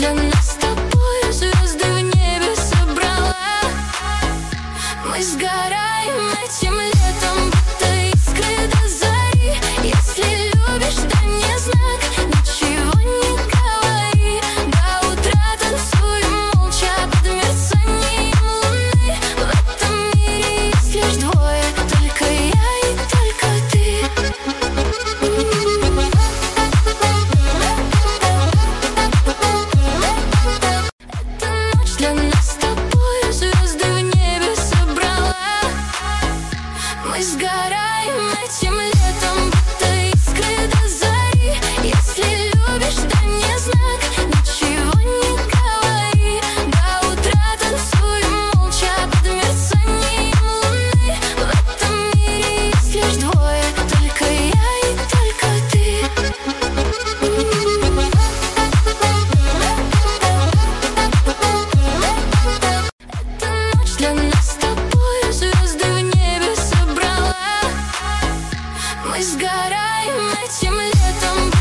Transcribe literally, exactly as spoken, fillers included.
для нас с тобой звезды в небе собрала. Мы сгораем этим летом, будто искры до зари. Если любишь, то не знак, ничего не говори. До утра танцуем молча под мерцанием луны. В этом мире есть лишь двое, только я и только ты. Эта ночь для нас с тобой звезды в небе собрала. Мы сгораем этим летом, будто искры до зари. Если любишь, то не знак, ничего не говори. До утра танцуем молча под мерцанием луны. В этом мире есть лишь двое, только я и только ты. Эта ночь для нас с тобой звезды в небе собрала. Мы сгораем этим летом.